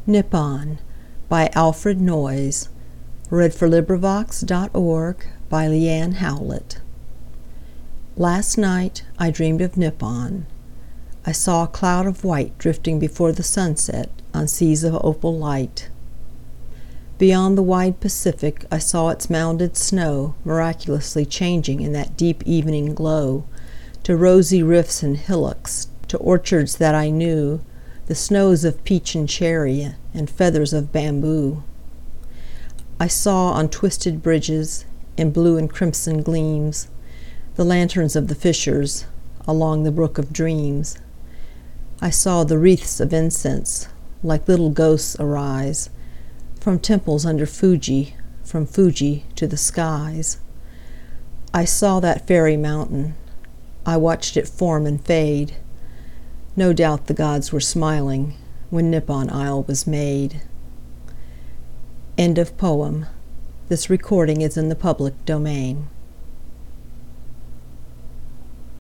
Nippon by Alfred Noyes. LibriVox.org by Leanne Howlett. Last night I dreamed of Nippon. I saw a cloud of white drifting before the sunset on seas of opal light. Beyond the wide Pacific I saw its mounded snow miraculously changing in that deep evening glow to rosy rifts and hillocks, to orchards that I knew, the snows of peach and cherry, and feathers of bamboo. I saw on twisted bridges, in blue and crimson gleams, the lanterns of the fishers along the brook of dreams. I saw the wreaths of incense, like little ghosts arise, from temples under Fuji, from Fuji to the skies. I saw that fairy mountain. I watched it form and fade. No doubt the gods were smiling when Nippon Isle was made. End of poem. This recording is in the public domain.